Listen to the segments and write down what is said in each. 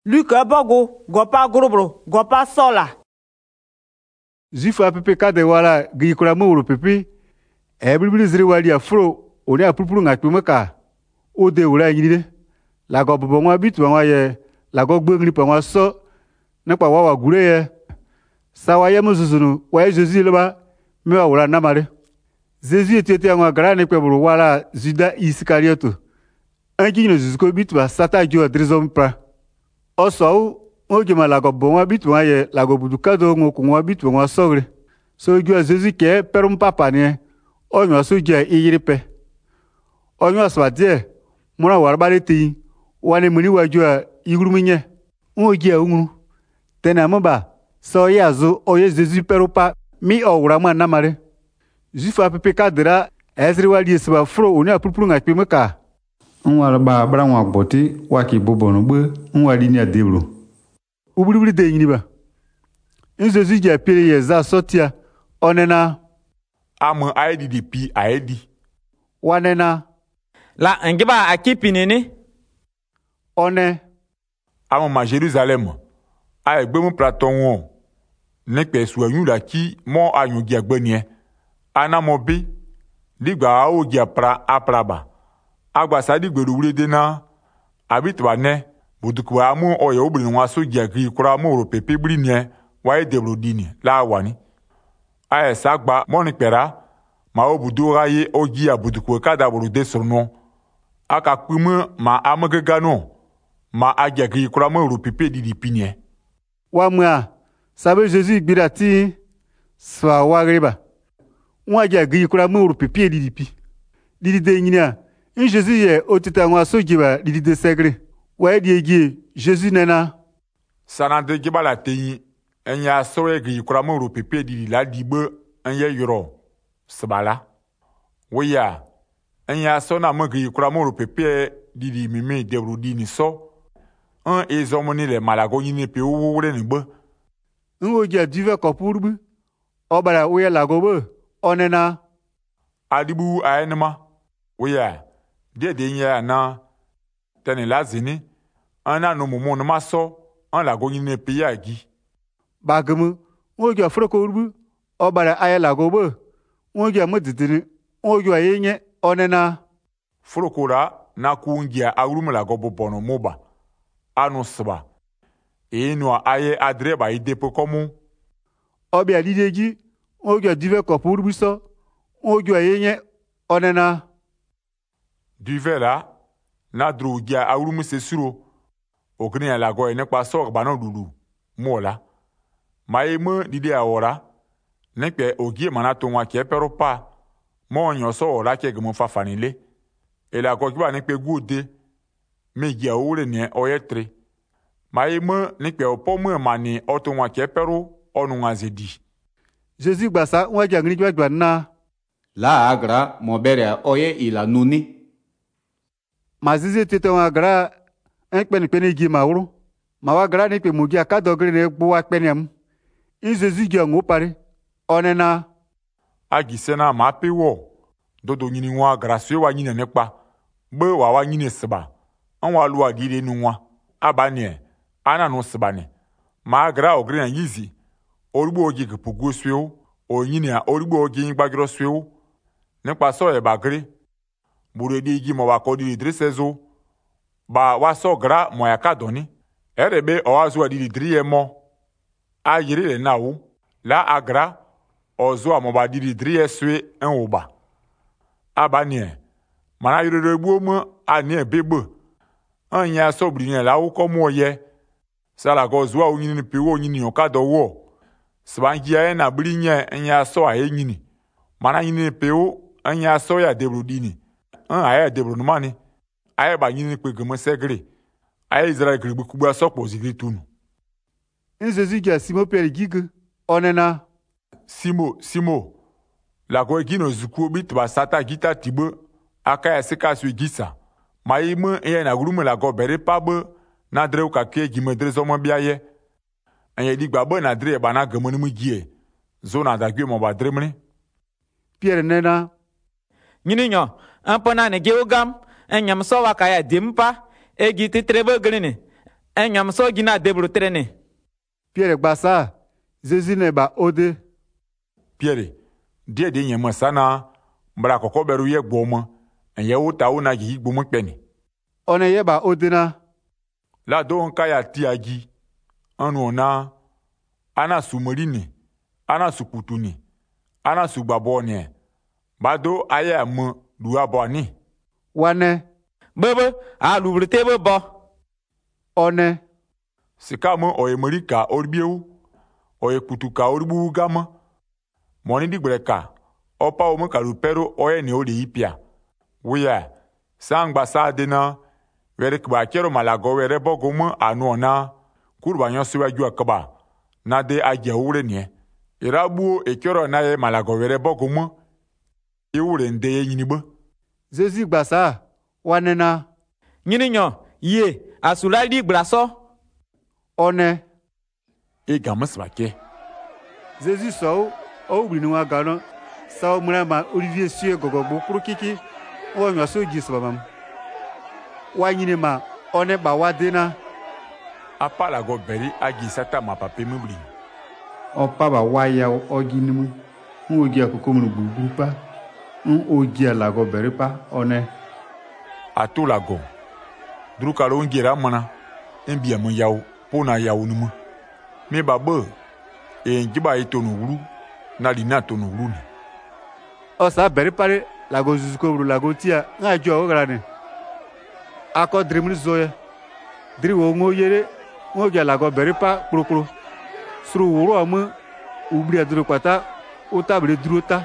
Luke bogo gopa grobro gopa sola. Zifa pepe kade wala gikura muru pepe. Ebibili ziri wali afro oni apupuru ngakpumeka. Ode wala yide. Lago bobonwa bitu wa ye lago gbengli pa wa so nakpa wa gure ye. Sawa ye muzuzunu wa Jésus leba me wa wala namare. Jésus etete wa gara ne kweburu wala Juda Iskarioto. Anki no zuko bitu ba sata jo adrizom pra. Oso oge ma lago bonwa bitu wa ye lago budukado ngoku wa bitu wa sogre. So jo Jésus ke perum papa ne. Onyo so je iyiripe. Onyo so ade mura warbare ti wane muni wajua iguruminye. Oje ungru. Tena mba so yazo oye Jésus perupa mi owrama namare. Zifa pepe kadra ezri wali esba fro oni apupuru ngakpemeka. Nwara ba bra nwa gboti waki bobonu gbe nwari ni adebro. Ubulibuli de yiniba. Jésus je pere ye za sotia onena Ame IDDP aedi. wanena La ngiba akipi nene. one Ame ma Jérusalem. A egbe mu praton won. Nekpe su anyu la ki mo anyu gi agbenie. Ana mo bi. Ligba o gi apra apraba. Agba sa digbe do wure de na. Abitwa ne. Buduku amu oye obri nwa so gi agri kura mo ro pepe bri ne. Wa e debro dini la wani. Aye sagba moni pera ma obudu raye ogi abuduku kada burude surno aka kpumu ma amagagano ma ajagi kurama rupipe didi pinye wamwa sabe Jésus gbirati swa wagriba nwa ja gikura muru pipie didipi didi nyinia in Jésus ye otita nwa sojiba didi de segre wa egi Jésus nena sanande gibala teyi enya sowe gi kurama rupipe didi la dibe enye yoro sabala weya enya sona magi kurama rupipe didi mimi debru dini so un ezomoni le malago nyine pe wure ni be nwoja dive kopurbu obara we lagobe onena adibu ayenema weya de nya na tani lazini ana no mumu no maso an lago nyine pe yagi bagmu nwoja froko urbu obara aya lagobe nwoja modidini nwoja yenye onena Frokora na kungia agrumu lago bobono moba anu sba eno aye adreba idepo komu obia lideji nwoja dive kopurbu so nwoja yenye onena duvela na drogia agrumu sesuro ognia lago enekpa so bana lulu mola maime dide awora nekpe ogie manato nwa ke peropa mo nyo so ora ke gmo fafanile ela ko kiba nekpe gude meji awure ne oyetre maime nekpe opomu mani oto nwa ke pero onu nwa zedi Jésus gbasa nwoja ngri jwa na La agra mobere oye ila nuni. mazizi tete wa gra ekpeni peni gi mawru ma wa gra ni pe mugi akadogri ne gbo wa kpeniam in Jésus gi ngo pare onena agisena ma pewo dodo nyini nwa grasue wa nyine nekpa be wa nyine seba anwa luwa dire nu nwa abanie ana no sebane ma gra ogri na yizi orugbo ogi kepugo suo onyine a orugbo ogi gbagro suo nekpa so e bagri buredi gi mo wa kodi dresezo ba wa so gra mo ya kadoni erebe o azu adi driye mo ayire le nawo la agra ozo amoba didi driye swe enwoba abanie mana yoro gbo mo ani bebe anya sobri ni la wo komo ye sala go zo onyin ni pe wo onyin o kado wo sbangi ya na brinye anya so a enyini mana yin ni pe wo anya so ya debrudini aya debru no mani aya ba yin ni pe gemo segre aya Israel gribu kuba so pozili tunu in Jésus gi Simon Pierre gig onena Simo la go gino zuku bit ba sata gita tibe aka ya seka su gisa maime e na grume la go bere pabe na dreu ka ke gi medre zo mo biaye anye digba bo na dre ba na gemo ni mu gie zona da gwe mo ba dremne Pierre nena Nyini nyo ampona ne geogam enyam so wa kaya dimpa egi titrebe grene. Enyam so gina debro trene. Pierre gbasa Jésus ne ba ode. Pierre, die de nyema sana mbra koko beru ye gboma. En ye uta una gi gbomo kpeni. One ye ba ode na. La do nka ya ti agi. Anu ona ana sumorini, ana sukutuni, ana sugbaboni. Bado aya mo duwa boni. Wane. Bebe, a lubrete bo. One. Sika mo oye merika orbieu. Oye kutuka orbu gama. Moni digreka. Opa o mo kalupero oye ne ode ipia. Wuya. Sangba sa dena. Were kba kero malago were bogomo anu ona. Kurba nyonsiwa ju akaba. Na de aje ure nie. Irabu ekero na ye malago were bogomo. Iure nde ye nyinibo. Jésus gbasa wane na. Nyini nyo, ye, asulali braso. One. E gamasbake. Jésus so o ubri ni wa gano. Sa o mura ma Olivier sie gogogbo kuru kiki. O nyo so ji sabam. Wa nyini ma one ba wade na. Apa la go beri agi sata ma pape mubli. Opa ba waya oginimu. Ogi akoko mu gburupa. Ogi alago beripa one. Atu la go. Drukalo ngira mana. Embia mo yawo pona yawo numu. Me babo. E njiba ito no wuru. Na lina to no wuru ni. Osa beripare lago zuzuko wuru lago tia nga jo ograne. Ako drimri zoye. Dri wo ngo yere ngo ga lago beripa kpurukpuru. Suru wuru amu ubri aduru kwata utabri druta.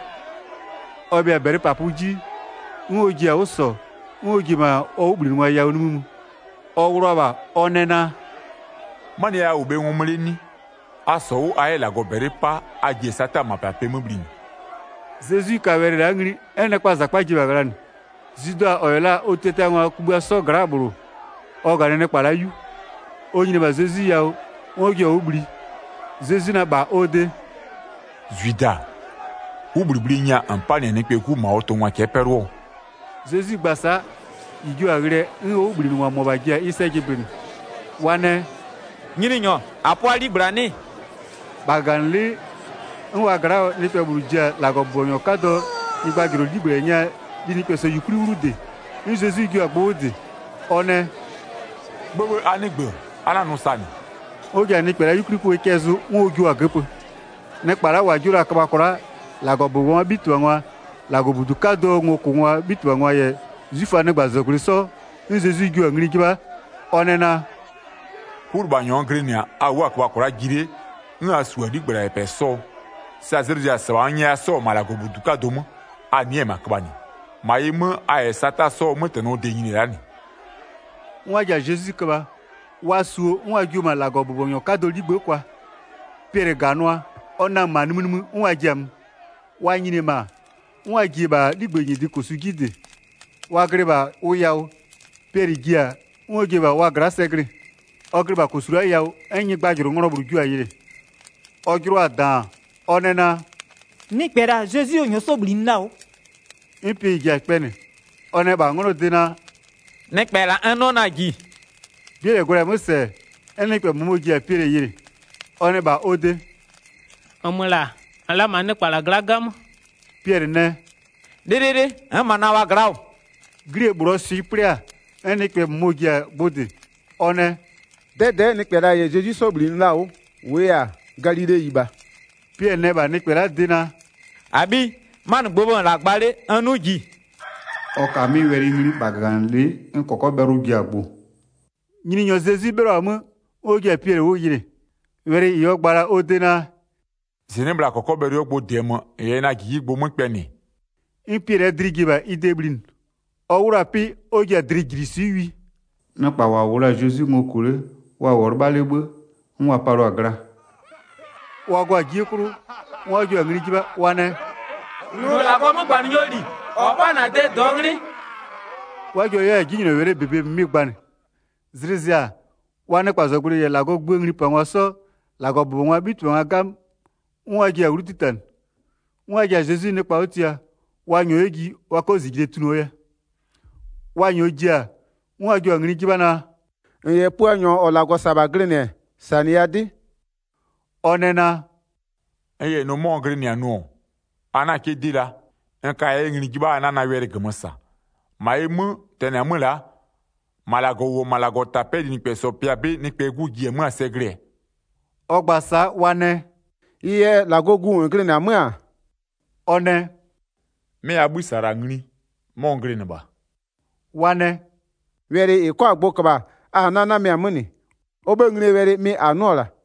Obia beripa puji ngo ji awso ngo ji ma o ubri nwa ya onumu. O wuru ba onena. Mani ya ube ngomle ni. Aso aye lago beripa agi sata ma pape mubli. Jésus ka were la ngri ene kwa zakpa jibagrani. Zido oyela oteta nwa kubwa so graburu. O ga ne kpara yu. Onyi ba Jésus ya o ogi obri. Jésus na ba ode. Zuida. Ubri nya ampane ne pe ku ma oto nwa kepero. Jésus gbasa ijo agre ngo obri nwa mo ba gia ise jibrin. Wane. Nyini nyo, apuali brani. Baganli nwa gra ni pe buruja lago bonyo kado igba giro libre nya dini pe so yukuri urude. Ni Jésus gi agbo ode. One. Gbogbo anigbe ana no sani. Oge ani pera yukuri ko kezu won oju agapo. Ne para wajura kabakora lago bo won bitu anwa lago buduka do ngoko nwa bitu anwa ye zifa ne gbazokuri so ni Jésus gi angri giba onena Kurba nyongrinia awa kwa kora gire nga suadi gbara epeso sa zerja sawanya so malago buduka domo anie makbani mayima aesata so muteno de nyirani nwa ja Jésus kaba wasu nwa ju malago bobonyo kado ligbe kwa pere ganwa ona manumunumu nwa jam wa nyine ma nwa giba ligbe nyidi kosugide wa greba oyawo pere gia nwa giba wa grasegre ogriba kosura yawo enyi gbajuru ngoro buruju ayire ogiro adan onena Ni pera Jésus onyo so bli nao. ipi ja pene one ba ngoro dina Ne pera eno na gi. biere gore mose eni pe momoji apire yire one ba ode Omula, ala mane pala glagam. pierre ne Dedede, amana wa grau. grie buro si pria eni pe momoji bode one Dede ni kpera ye Jésus sobri nla o. Wea Galilée yiba. pierre ne ba ni pera dina Abi, man gbobo la gbale anu gi. Oka mi weri ngri baganli nkoko beru gi agbo. nyini nyo Jésus bero amu oje pierre wo yire were iyo gbara ode na zinebra koko beri ogbo demo e na gi gbo mo peni in pierre drigiba ideblin owura pi oje drigiri siwi Na pa wa wura Jésus ngokure wa worba legbe nwa paro agra. wagwa giekuru wajo ngri giba wane No la bomo gbani yodi. Opa na de dongri. wajo ye ginyino were bebe migban zrizia wane kwa zogure ye lago gbengri pangwa so lago bubonwa bitu nga gam waji ya urutitan waji ya Jésus ne kwa otia wanyo egi wako zigide tuno ye wanyo jia wajo ngri giba na Nye puanyo olago sabagrine saniadi. Onena. Eye no mo ngri ni anu. Ana ke dila. Nka ye ngini giba na were gemasa. Ma emu tene amula. Malago tape ni pe so piabe ni pe gugi emu asegre. Ogbasa wane. Iye lagogu ngri na mwa. One. Me abu sara ngri. Mo ngri ne ba. Wane. Were ikwa gbokaba. Na me amuni. Obe ngri were mi anola.